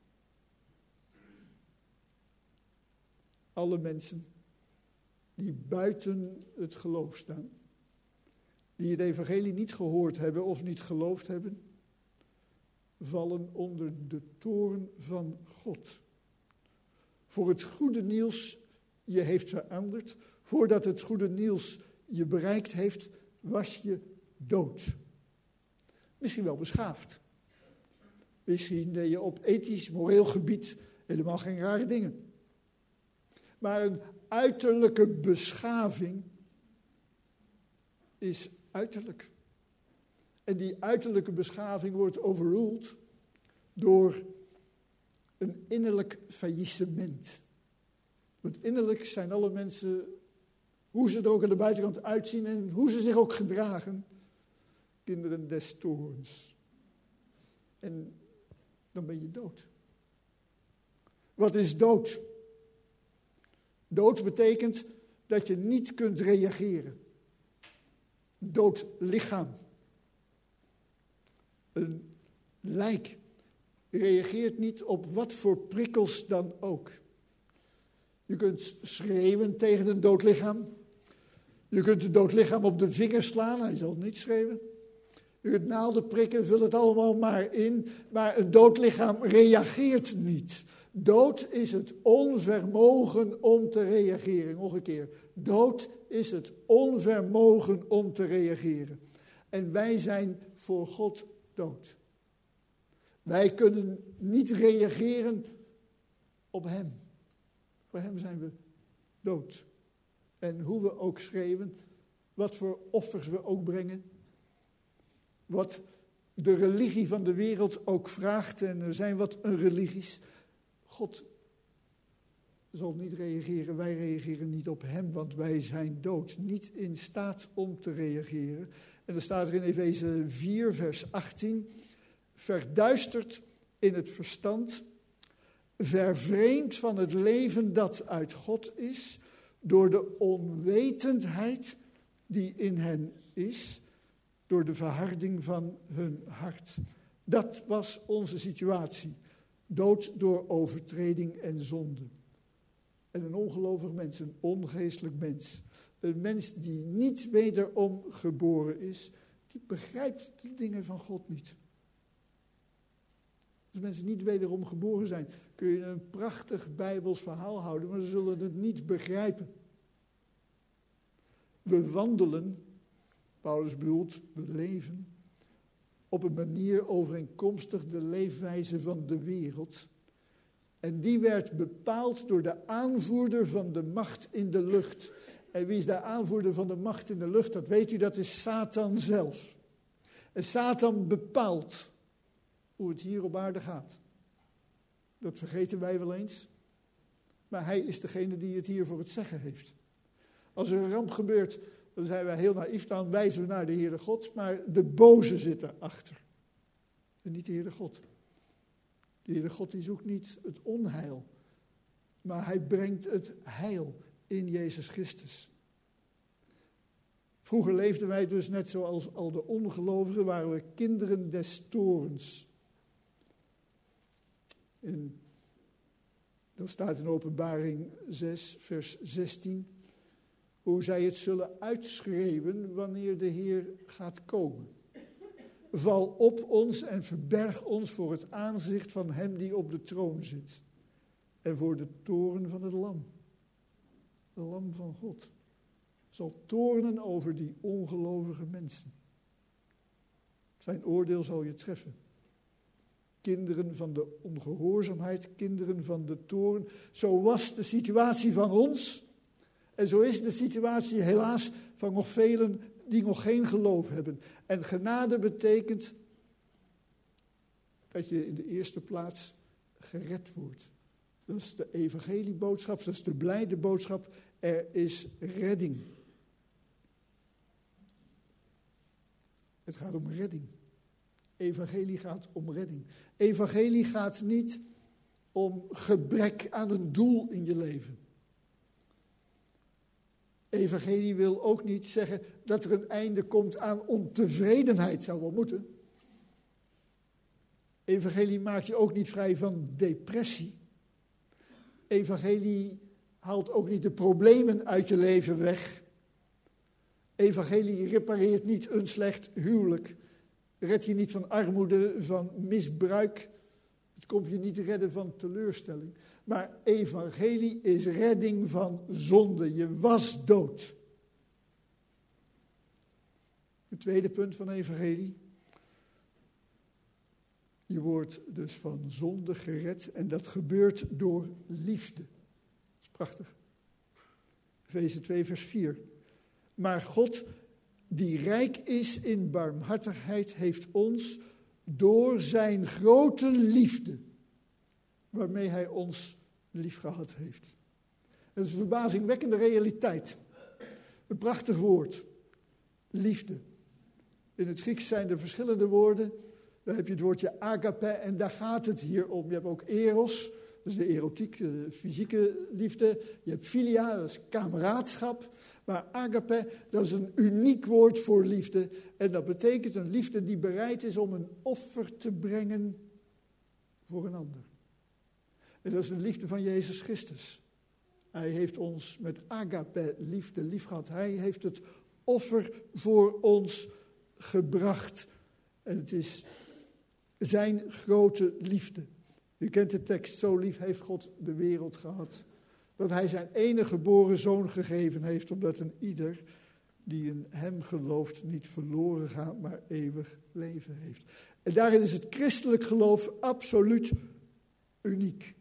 Alle mensen die buiten het geloof staan, die het evangelie niet gehoord hebben of niet geloofd hebben, vallen onder de toorn van God. Voor het goede nieuws je heeft veranderd, voordat het goede nieuws je bereikt heeft, was je dood. Misschien wel beschaafd. Misschien deed je op ethisch, moreel gebied helemaal geen rare dingen. Maar een uiterlijke beschaving is uiterlijk. En die uiterlijke beschaving wordt overruled door een innerlijk faillissement. Want innerlijk zijn alle mensen, hoe ze er ook aan de buitenkant uitzien en hoe ze zich ook gedragen, kinderen des toorns. En dan ben je dood. Wat is dood? Dood betekent dat je niet kunt reageren. Dood lichaam. Een lijk reageert niet op wat voor prikkels dan ook. Je kunt schreeuwen tegen een dood lichaam. Je kunt een dood lichaam op de vingers slaan, hij zal niet schreeuwen. Je kunt naalden prikken, vul het allemaal maar in. Maar een dood lichaam reageert niet. Dood is het onvermogen om te reageren. Nog een keer. Dood is het onvermogen om te reageren. En wij zijn voor God dood. Wij kunnen niet reageren op hem. Voor hem zijn we dood. En hoe we ook schreeuwen, wat voor offers we ook brengen, wat de religie van de wereld ook vraagt, en er zijn wat religies, God zal niet reageren, wij reageren niet op hem, want wij zijn dood, niet in staat om te reageren. En dan staat er in Efeze 4 vers 18, verduisterd in het verstand, vervreemd van het leven dat uit God is, door de onwetendheid die in hen is, door de verharding van hun hart. Dat was onze situatie. Dood door overtreding en zonde. En een ongelovig mens, een ongeestelijk mens, een mens die niet wederom geboren is, die begrijpt de dingen van God niet. Als mensen niet wederom geboren zijn, kun je een prachtig Bijbels verhaal houden, maar ze zullen het niet begrijpen. We wandelen, Paulus bedoelt, we leven op een manier overeenkomstig de leefwijze van de wereld. En die werd bepaald door de aanvoerder van de macht in de lucht. En wie is de aanvoerder van de macht in de lucht? Dat weet u, dat is Satan zelf. En Satan bepaalt hoe het hier op aarde gaat. Dat vergeten wij wel eens. Maar hij is degene die het hier voor het zeggen heeft. Als er een ramp gebeurt, dan zijn wij heel naïef, dan wijzen we naar de Heere God. Maar de boze zit erachter. En niet de Heere God. De Heere God die zoekt niet het onheil. Maar hij brengt het heil in Jezus Christus. Vroeger leefden wij dus net zoals al de ongelovigen, waren we kinderen des toorns. En dat staat in Openbaring 6, vers 16. Hoe zij het zullen uitschreeuwen wanneer de Heer gaat komen. Val op ons en verberg ons voor het aanzicht van hem die op de troon zit. En voor de toorn van het lam. De lam van God. Zal toornen over die ongelovige mensen. Zijn oordeel zal je treffen. Kinderen van de ongehoorzaamheid, kinderen van de toorn. Zo was de situatie van ons. En zo is de situatie helaas van nog velen die nog geen geloof hebben. En genade betekent dat je in de eerste plaats gered wordt. Dat is de evangelieboodschap, dat is de blijde boodschap. Er is redding. Het gaat om redding. Evangelie gaat om redding. Evangelie gaat niet om gebrek aan een doel in je leven. Evangelie wil ook niet zeggen dat er een einde komt aan ontevredenheid, zou wel moeten. Evangelie maakt je ook niet vrij van depressie. Evangelie haalt ook niet de problemen uit je leven weg. Evangelie repareert niet een slecht huwelijk. Red je niet van armoede, van misbruik. Het komt je niet redden van teleurstelling. Maar evangelie is redding van zonde. Je was dood. Het tweede punt van evangelie. Je wordt dus van zonde gered en dat gebeurt door liefde. Dat is prachtig. Efeze 2 vers 4. Maar God, die rijk is in barmhartigheid, heeft ons door zijn grote liefde, waarmee hij ons liefgehad heeft. Dat is een verbazingwekkende realiteit. Een prachtig woord. Liefde. In het Grieks zijn er verschillende woorden. Dan heb je het woordje agape en daar gaat het hier om. Je hebt ook eros, dat is de erotiek, de fysieke liefde. Je hebt philia, dat is kameraadschap. Maar agape, dat is een uniek woord voor liefde. En dat betekent een liefde die bereid is om een offer te brengen voor een ander. En dat is de liefde van Jezus Christus. Hij heeft ons met agape liefde lief gehad. Hij heeft het offer voor ons gebracht. En het is zijn grote liefde. U kent de tekst, zo lief heeft God de wereld gehad. Dat hij zijn enige geboren zoon gegeven heeft, omdat een ieder die in hem gelooft niet verloren gaat, maar eeuwig leven heeft. En daarin is het christelijk geloof absoluut uniek.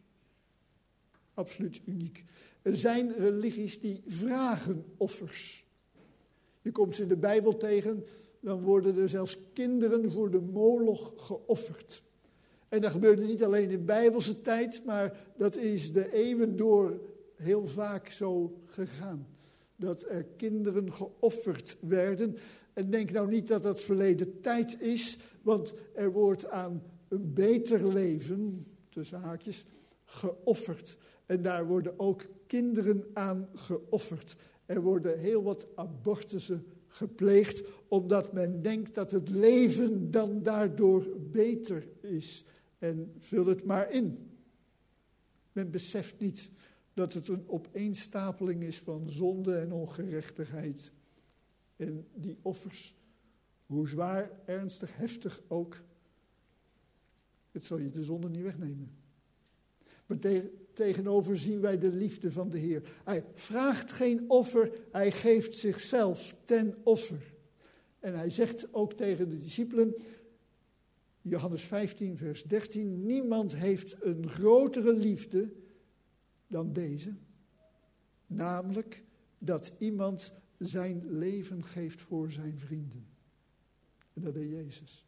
Absoluut uniek. Er zijn religies die vragen offers. Je komt ze in de Bijbel tegen, dan worden er zelfs kinderen voor de Moloch geofferd. En dat gebeurde niet alleen in Bijbelse tijd, maar dat is de eeuwen door heel vaak zo gegaan. Dat er kinderen geofferd werden. En denk nou niet dat dat verleden tijd is, want er wordt aan een beter leven, tussen haakjes, geofferd. En daar worden ook kinderen aan geofferd. Er worden heel wat abortussen gepleegd, omdat men denkt dat het leven dan daardoor beter is. En vul het maar in. Men beseft niet dat het een opeenstapeling is van zonde en ongerechtigheid. En die offers, hoe zwaar, ernstig, heftig ook, het zal je de zonde niet wegnemen. Maar tegenover zien wij de liefde van de Heer. Hij vraagt geen offer, hij geeft zichzelf ten offer. En hij zegt ook tegen de discipelen, Johannes 15 vers 13, niemand heeft een grotere liefde dan deze. Namelijk dat iemand zijn leven geeft voor zijn vrienden. En dat deed Jezus.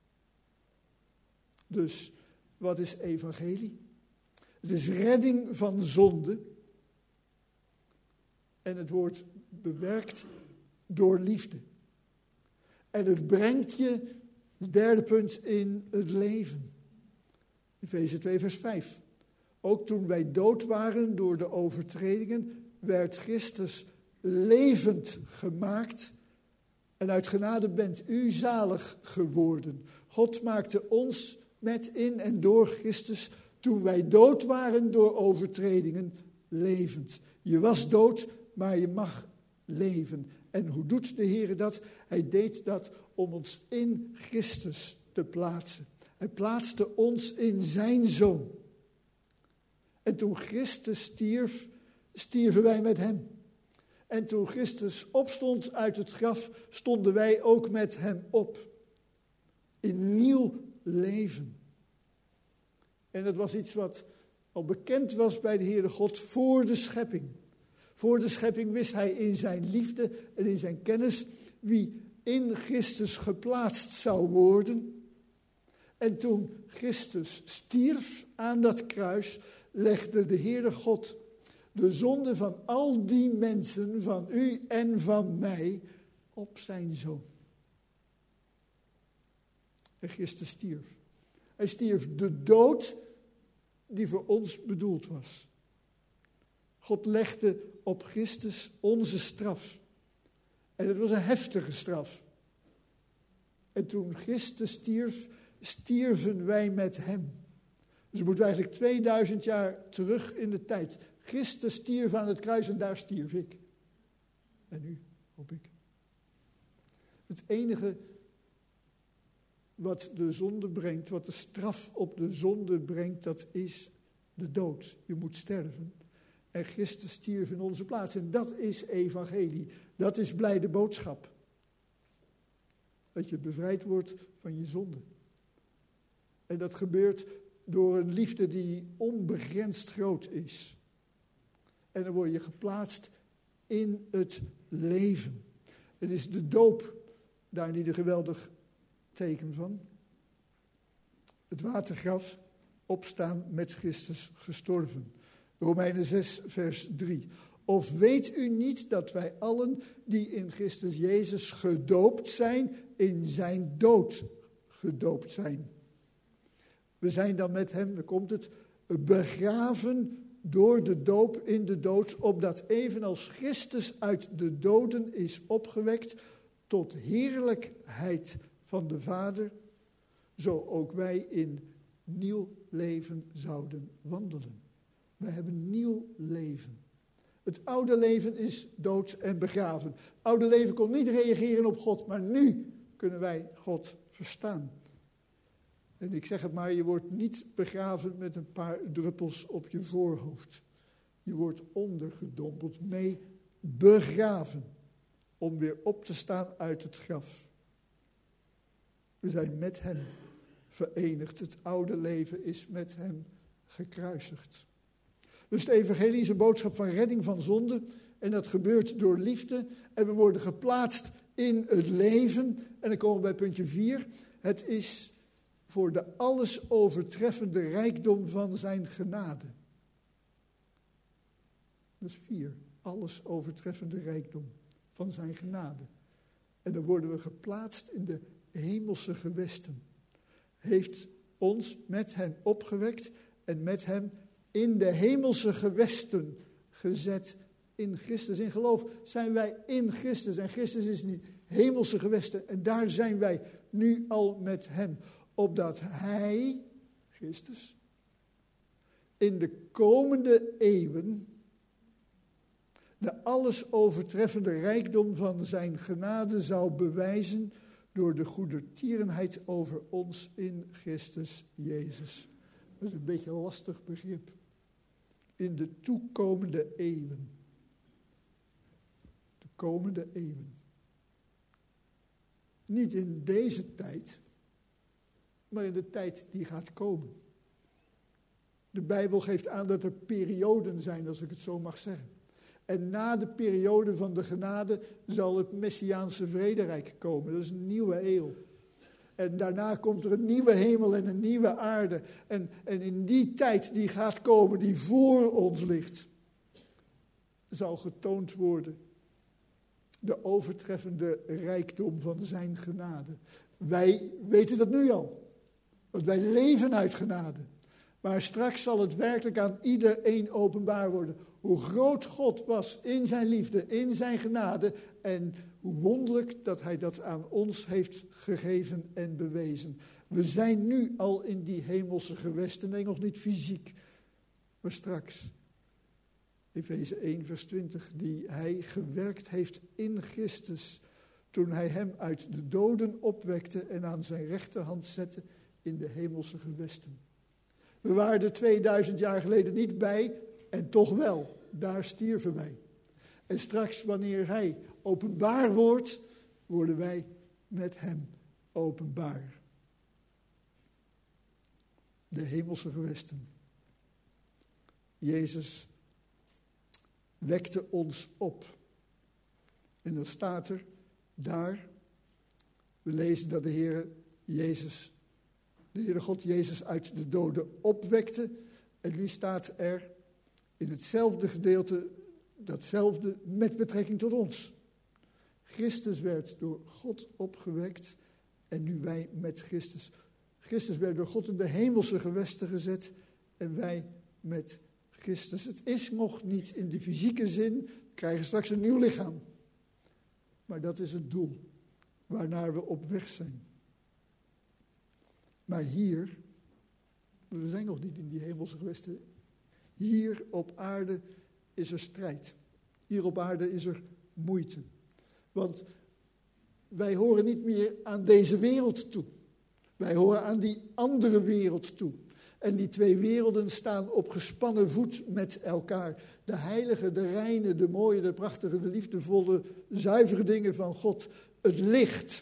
Dus, wat is evangelie? Het is redding van zonde. En het wordt bewerkt door liefde. En het brengt je, het derde punt, in het leven. Efeze 2 vers 5. Ook toen wij dood waren door de overtredingen, werd Christus levend gemaakt. En uit genade bent u zalig geworden. God maakte ons met in en door Christus, toen wij dood waren door overtredingen, levend. Je was dood, maar je mag leven. En hoe doet de Heer dat? Hij deed dat om ons in Christus te plaatsen. Hij plaatste ons in zijn Zoon. En toen Christus stierf, stierven wij met hem. En toen Christus opstond uit het graf, stonden wij ook met hem op. In nieuw leven. En dat was iets wat al bekend was bij de Heere God voor de schepping. Voor de schepping wist hij in zijn liefde en in zijn kennis wie in Christus geplaatst zou worden. En toen Christus stierf aan dat kruis, legde de Heere God de zonde van al die mensen, van u en van mij, op zijn Zoon. En Christus stierf. Hij stierf de dood die voor ons bedoeld was. God legde op Christus onze straf. En het was een heftige straf. En toen Christus stierf, stierven wij met hem. Dus we moeten eigenlijk 2000 jaar terug in de tijd. Christus stierf aan het kruis en daar stierf ik. En u, hoop ik. Het enige wat de zonde brengt, wat de straf op de zonde brengt, dat is de dood. Je moet sterven. En Christus stierf in onze plaats. En dat is evangelie. Dat is blijde boodschap. Dat je bevrijd wordt van je zonde. En dat gebeurt door een liefde die onbegrensd groot is. En dan word je geplaatst in het leven. Het is de doop daar niet een geweldig teken van. Het watergraf, opstaan met Christus gestorven. Romeinen 6 vers 3. Of weet u niet dat wij allen die in Christus Jezus gedoopt zijn, in zijn dood gedoopt zijn. We zijn dan met hem, dan komt het, begraven door de doop in de dood, opdat evenals Christus uit de doden is opgewekt tot heerlijkheid van de Vader, zo ook wij in nieuw leven zouden wandelen. We hebben nieuw leven. Het oude leven is dood en begraven. Het oude leven kon niet reageren op God, maar nu kunnen wij God verstaan. En ik zeg het maar, je wordt niet begraven met een paar druppels op je voorhoofd. Je wordt ondergedompeld, mee begraven, om weer op te staan uit het graf. We zijn met hem verenigd. Het oude leven is met hem gekruisigd. Dus de evangelie is een boodschap van redding van zonde. En dat gebeurt door liefde. En we worden geplaatst in het leven. En dan komen we bij puntje 4. Het is voor de alles overtreffende rijkdom van zijn genade. Dat is 4. Alles overtreffende rijkdom van zijn genade. En dan worden we geplaatst in de hemelse gewesten. Heeft ons met hem opgewekt en met hem in de hemelse gewesten gezet in Christus. In geloof zijn wij in Christus. En Christus is die hemelse gewesten. En daar zijn wij nu al met hem. Opdat hij, Christus, in de komende eeuwen de alles overtreffende rijkdom van zijn genade zou bewijzen door de goedertierenheid over ons in Christus Jezus. Dat is een beetje een lastig begrip. In de toekomende eeuwen. De komende eeuwen. Niet in deze tijd, maar in de tijd die gaat komen. De Bijbel geeft aan dat er perioden zijn, als ik het zo mag zeggen. En na de periode van de genade zal het Messiaanse vrederijk komen. Dat is een nieuwe eeuw. En daarna komt er een nieuwe hemel en een nieuwe aarde. En in die tijd die gaat komen, die voor ons ligt, zal getoond worden de overtreffende rijkdom van zijn genade. Wij weten dat nu al, want wij leven uit genade. Maar straks zal het werkelijk aan iedereen openbaar worden. Hoe groot God was in zijn liefde, in zijn genade. En hoe wonderlijk dat hij dat aan ons heeft gegeven en bewezen. We zijn nu al in die hemelse gewesten. Nee, nog niet fysiek, maar straks. Efeze 1 vers 20. Die hij gewerkt heeft in Christus. Toen hij hem uit de doden opwekte en aan zijn rechterhand zette in de hemelse gewesten. We waren er 2000 jaar geleden niet bij en toch wel. Daar stierven wij. En straks wanneer hij openbaar wordt, worden wij met hem openbaar. De hemelse gewesten. Jezus wekte ons op. En dan staat er daar, we lezen dat de Heere God Jezus uit de doden opwekte. En nu staat er in hetzelfde gedeelte, datzelfde met betrekking tot ons. Christus werd door God opgewekt en nu wij met Christus. Christus werd door God in de hemelse gewesten gezet en wij met Christus. Het is nog niet in de fysieke zin, we krijgen straks een nieuw lichaam. Maar dat is het doel waarnaar we op weg zijn. Maar hier, we zijn nog niet in die hemelse gewesten. Hier op aarde is er strijd. Hier op aarde is er moeite. Want wij horen niet meer aan deze wereld toe. Wij horen aan die andere wereld toe. En die twee werelden staan op gespannen voet met elkaar. De heilige, de reine, de mooie, de prachtige, de liefdevolle, zuivere dingen van God. Het licht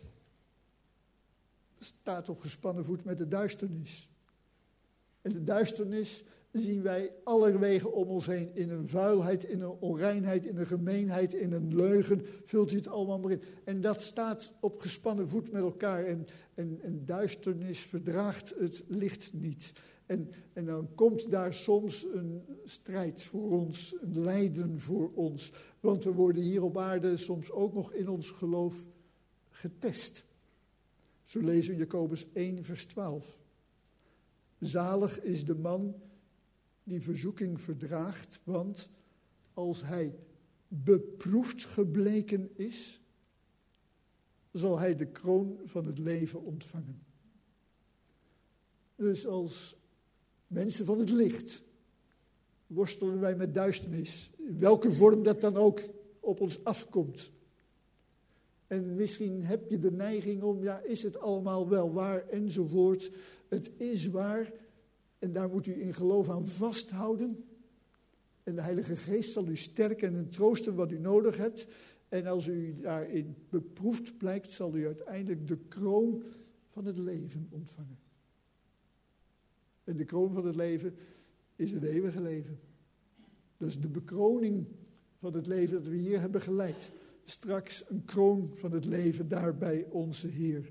staat op gespannen voet met de duisternis. En de duisternis zien wij allerwegen om ons heen. In een vuilheid, in een onreinheid, in een gemeenheid, in een leugen. Vult u het allemaal maar in. En dat staat op gespannen voet met elkaar. En duisternis verdraagt het licht niet. En dan komt daar soms een strijd voor ons, een lijden voor ons. Want we worden hier op aarde soms ook nog in ons geloof getest. Zo lezen we Jacobus 1 vers 12. Zalig is de man die verzoeking verdraagt, want als hij beproefd gebleken is, zal hij de kroon van het leven ontvangen. Dus als mensen van het licht worstelen wij met duisternis, in welke vorm dat dan ook op ons afkomt. En misschien heb je de neiging om, ja, is het allemaal wel waar, enzovoort. Het is waar en daar moet u in geloof aan vasthouden. En de Heilige Geest zal u sterken en troosten wat u nodig hebt. En als u daarin beproefd blijkt, zal u uiteindelijk de kroon van het leven ontvangen. En de kroon van het leven is het eeuwige leven. Dat is de bekroning van het leven dat we hier hebben geleid. Straks een kroon van het leven daar bij onze Heer.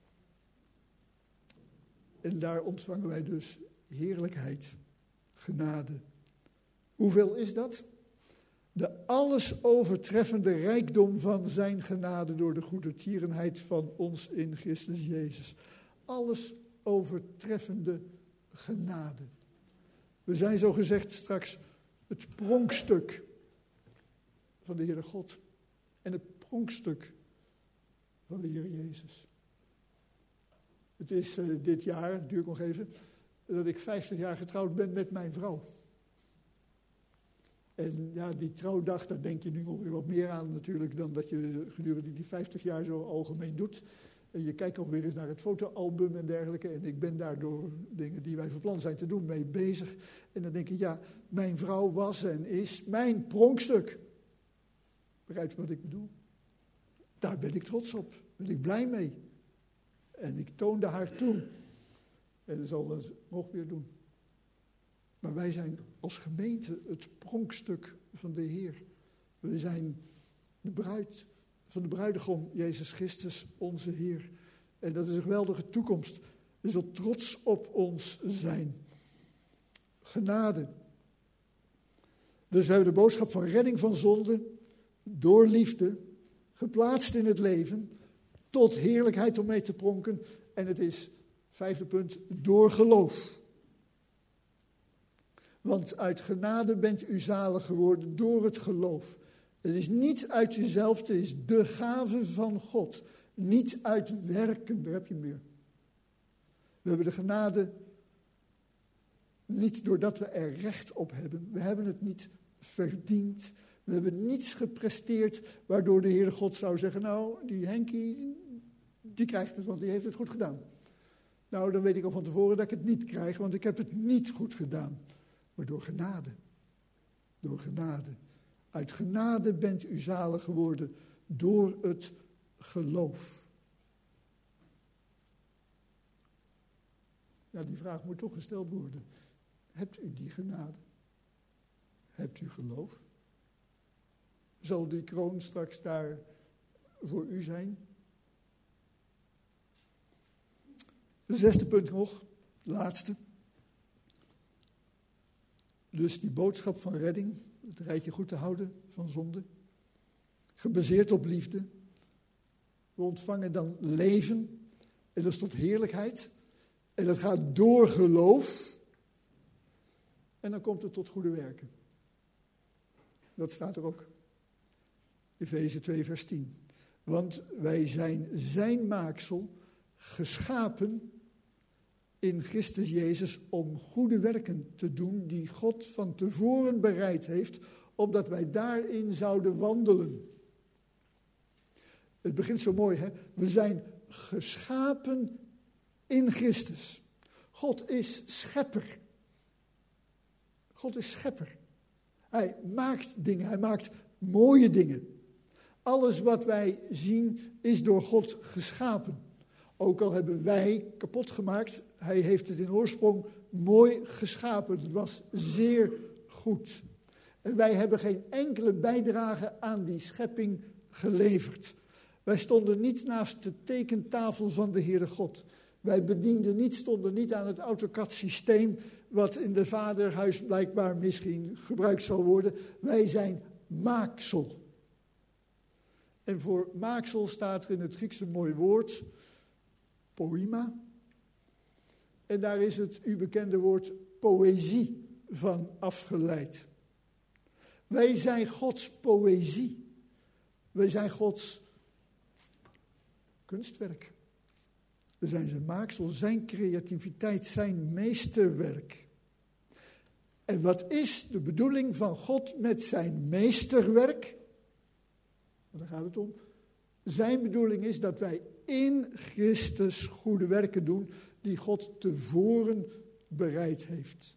En daar ontvangen wij dus heerlijkheid, genade. Hoeveel is dat? De alles overtreffende rijkdom van zijn genade door de goedertierenheid van ons in Christus Jezus. Alles overtreffende genade. We zijn zo gezegd straks het pronkstuk van de Heere God. En het pronkstuk van de Heer Jezus. Het is dit jaar, het duurt nog even, dat ik 50 jaar getrouwd ben met mijn vrouw. En ja, die trouwdag, daar denk je nu alweer wat meer aan natuurlijk dan dat je gedurende die 50 jaar zo algemeen doet. En je kijkt ook weer eens naar het fotoalbum en dergelijke. En ik ben daardoor dingen die wij van plan zijn te doen mee bezig. En dan denk ik, ja, mijn vrouw was en is mijn pronkstuk. Begrijp je wat ik bedoel? Daar ben ik trots op. Daar ben ik blij mee. En ik toonde haar toen. En dat zal dat nog weer doen. Maar wij zijn als gemeente het pronkstuk van de Heer. We zijn de bruid van de bruidegom, Jezus Christus, onze Heer. En dat is een geweldige toekomst. Je zult trots op ons zijn. Genade. Dus we hebben de boodschap van redding van zonde, door liefde, geplaatst in het leven, tot heerlijkheid om mee te pronken. En het is, 5e punt, door geloof. Want uit genade bent u zalig geworden door het geloof. Het is niet uit jezelf, het is de gave van God. Niet uit werken, daar heb je hem weer. We hebben de genade niet doordat we er recht op hebben. We hebben het niet verdiend. We hebben niets gepresteerd waardoor de Heere God zou zeggen, nou, die Henkie, die krijgt het, want die heeft het goed gedaan. Nou, dan weet ik al van tevoren dat ik het niet krijg, want ik heb het niet goed gedaan. Maar door genade. Door genade. Uit genade bent u zalig geworden door het geloof. Ja, die vraag moet toch gesteld worden. Hebt u die genade? Hebt u geloof? Zal die kroon straks daar voor u zijn? De 6e punt nog, laatste. Dus die boodschap van redding, het rijtje goed te houden van zonde, gebaseerd op liefde. We ontvangen dan leven, en dat is tot heerlijkheid. En dat gaat door geloof. En dan komt het tot goede werken. Dat staat er ook. Efeze 2 vers 10. Want wij zijn zijn maaksel, geschapen in Christus Jezus om goede werken te doen die God van tevoren bereid heeft, opdat wij daarin zouden wandelen. Het begint zo mooi, hè? We zijn geschapen in Christus. God is schepper. God is schepper. Hij maakt dingen, hij maakt mooie dingen. Alles wat wij zien is door God geschapen. Ook al hebben wij kapot gemaakt, hij heeft het in oorsprong mooi geschapen. Het was zeer goed. En wij hebben geen enkele bijdrage aan die schepping geleverd. Wij stonden niet naast de tekentafel van de Heere God. Wij stonden niet aan het AutoCAD-systeem, wat in de vaderhuis blijkbaar misschien gebruikt zal worden. Wij zijn maaksel. En voor maaksel staat er in het Grieks een mooi woord, poima. En daar is het u bekende woord poëzie van afgeleid. Wij zijn Gods poëzie. Wij zijn Gods kunstwerk. We zijn zijn maaksel, zijn creativiteit, zijn meesterwerk. En wat is de bedoeling van God met zijn meesterwerk? Daar gaat het om. Zijn bedoeling is dat wij in Christus goede werken doen die God tevoren bereid heeft.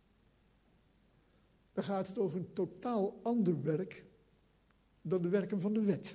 Dan gaat het over een totaal ander werk dan de werken van de wet.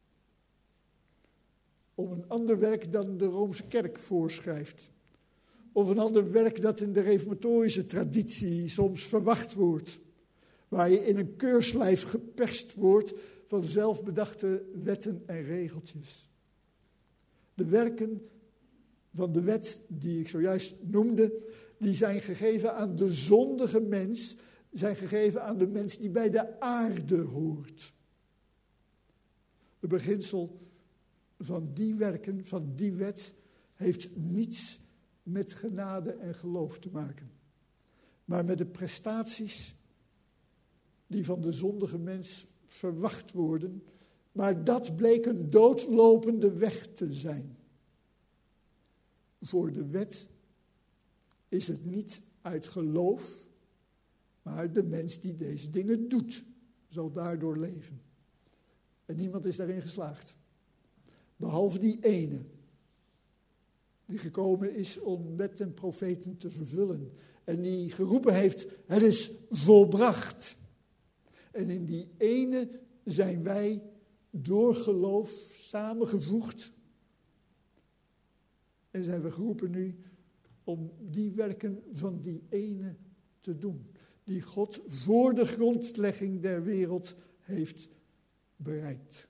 Om een ander werk dan de Roomse kerk voorschrijft. Of een ander werk dat in de reformatorische traditie soms verwacht wordt. Waar je in een keurslijf geperst wordt van zelfbedachte wetten en regeltjes. De werken van de wet die ik zojuist noemde, die zijn gegeven aan de zondige mens, zijn gegeven aan de mens die bij de aarde hoort. Het beginsel van die werken, van die wet, heeft niets met genade en geloof te maken. Maar met de prestaties die van de zondige mens verwacht worden. Maar dat bleek een doodlopende weg te zijn. Voor de wet is het niet uit geloof, maar de mens die deze dingen doet, zal daardoor leven. En niemand is daarin geslaagd. Behalve die ene, die gekomen is om wet en profeten te vervullen. En die geroepen heeft, het is volbracht. En in die ene zijn wij door geloof samengevoegd. En zijn we geroepen nu om die werken van die ene te doen. Die God voor de grondlegging der wereld heeft bereikt.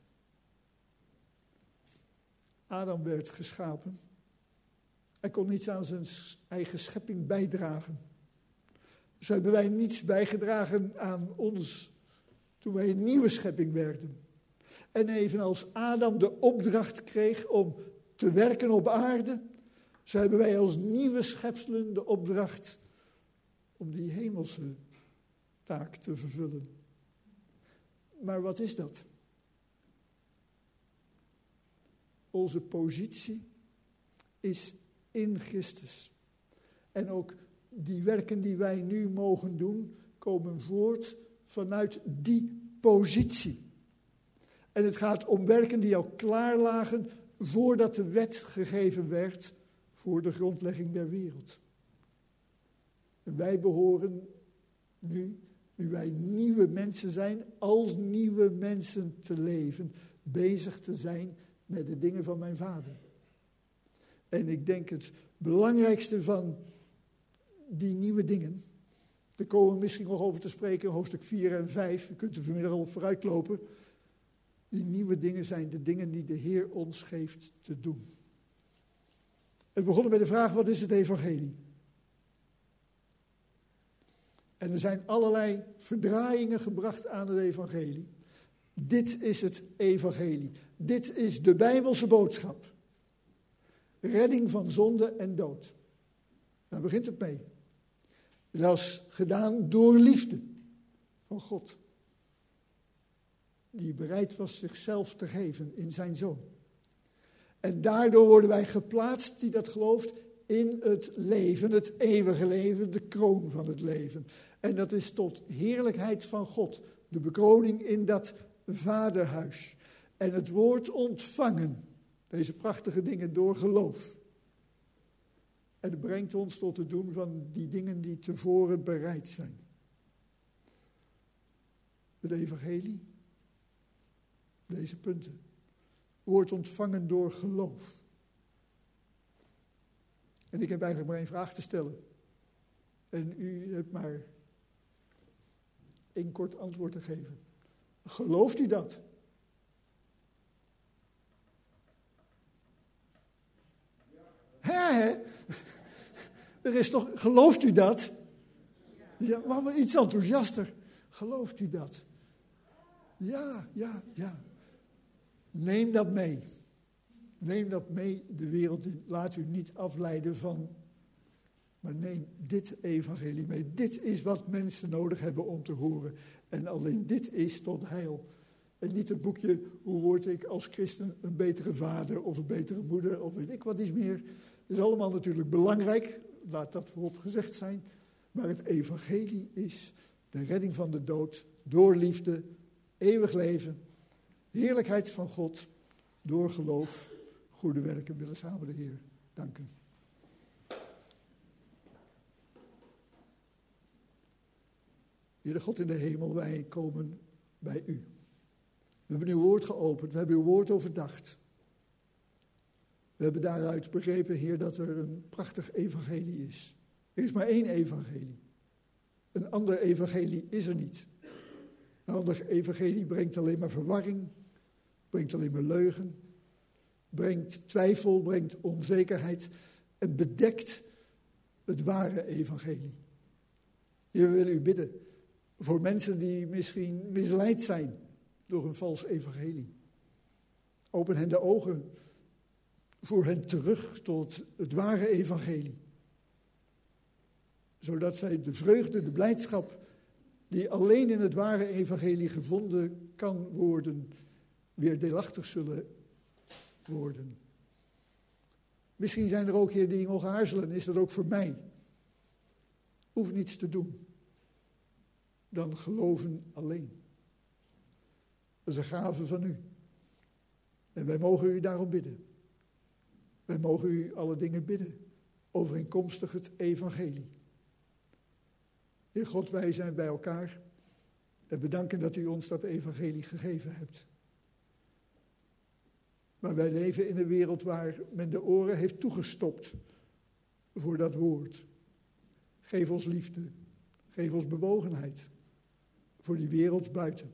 Adam werd geschapen. Hij kon niets aan zijn eigen schepping bijdragen. Zo hebben wij niets bijgedragen aan ons toen wij een nieuwe schepping werden. En evenals Adam de opdracht kreeg om te werken op aarde, zo hebben wij als nieuwe schepselen de opdracht om die hemelse taak te vervullen. Maar wat is dat? Onze positie is in Christus. En ook die werken die wij nu mogen doen, komen voort vanuit die positie. En het gaat om werken die al klaar lagen voordat de wet gegeven werd voor de grondlegging der wereld. En wij behoren nu wij nieuwe mensen zijn, als nieuwe mensen te leven, bezig te zijn met de dingen van mijn Vader. En ik denk het belangrijkste van die nieuwe dingen, daar komen we misschien nog over te spreken in hoofdstuk 4 en 5, u kunt er vanmiddag al op vooruitlopen. Die nieuwe dingen zijn de dingen die de Heer ons geeft te doen. Het begon bij de vraag, wat is het evangelie? En er zijn allerlei verdraaiingen gebracht aan het evangelie. Dit is het evangelie. Dit is de Bijbelse boodschap. Redding van zonde en dood. Daar begint het mee. Dat is gedaan door liefde van God. Die bereid was zichzelf te geven in zijn Zoon. En daardoor worden wij geplaatst, die dat gelooft, in het leven, het eeuwige leven, de kroon van het leven. En dat is tot heerlijkheid van God, de bekroning in dat vaderhuis. En het woord ontvangen, deze prachtige dingen door geloof. En het brengt ons tot het doen van die dingen die tevoren bereid zijn. Het evangelie, deze punten, wordt ontvangen door geloof. En ik heb eigenlijk maar één vraag te stellen. En u hebt maar één kort antwoord te geven. Gelooft u dat? Hè? Er is toch, gelooft u dat? Ja, maar wel iets enthousiaster. Gelooft u dat? Ja. Neem dat mee. Neem dat mee de wereld in. Laat u niet afleiden van. Maar neem dit evangelie mee. Dit is wat mensen nodig hebben om te horen. En alleen dit is tot heil. En niet het boekje, hoe word ik als christen een betere vader of een betere moeder of weet ik wat iets meer. Dat is allemaal natuurlijk belangrijk, laat dat voorop gezegd zijn. Maar het evangelie is de redding van de dood door liefde, eeuwig leven, heerlijkheid van God, door geloof, goede werken willen samen de Heer danken. Heere God in de hemel, wij komen bij u. We hebben uw woord geopend, we hebben uw woord overdacht. We hebben daaruit begrepen, Heer, dat er een prachtig evangelie is. Er is maar één evangelie. Een ander evangelie is er niet. Een ander evangelie brengt alleen maar verwarring, brengt alleen maar leugen, brengt twijfel, brengt onzekerheid en bedekt het ware evangelie. Heer, we willen u bidden voor mensen die misschien misleid zijn door een vals evangelie. Open hen de ogen voor hen terug tot het ware evangelie. Zodat zij de vreugde, de blijdschap die alleen in het ware evangelie gevonden kan worden, weer deelachtig zullen worden. Misschien zijn er ook hier die nog aarzelen, is dat ook voor mij? Hoeft niets te doen. Dan geloven alleen. Dat is een gave van u. En wij mogen u daarom bidden. Wij mogen u alle dingen bidden, overeenkomstig het evangelie. Heer God, wij zijn bij elkaar en bedanken dat u ons dat evangelie gegeven hebt. Maar wij leven in een wereld waar men de oren heeft toegestopt voor dat woord. Geef ons liefde, geef ons bewogenheid voor die wereld buiten.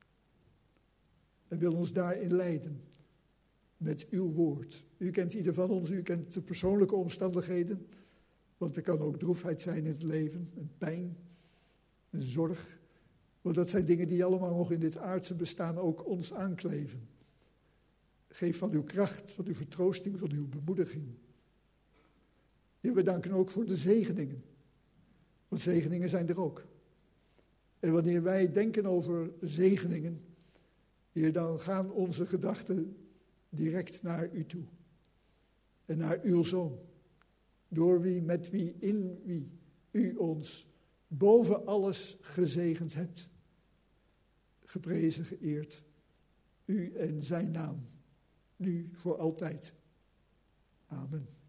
En wil ons daarin leiden met uw woord. U kent ieder van ons, u kent de persoonlijke omstandigheden. Want er kan ook droefheid zijn in het leven, en pijn, en zorg. Want dat zijn dingen die allemaal nog in dit aardse bestaan ook ons aankleven. Geef van uw kracht, van uw vertroosting, van uw bemoediging. Heer, we danken ook voor de zegeningen. Want zegeningen zijn er ook. En wanneer wij denken over zegeningen, Heer, dan gaan onze gedachten direct naar u toe. En naar uw Zoon. Door wie, met wie, in wie u ons boven alles gezegend hebt. Geprezen, geëerd, u en zijn naam. Nu voor altijd. Amen.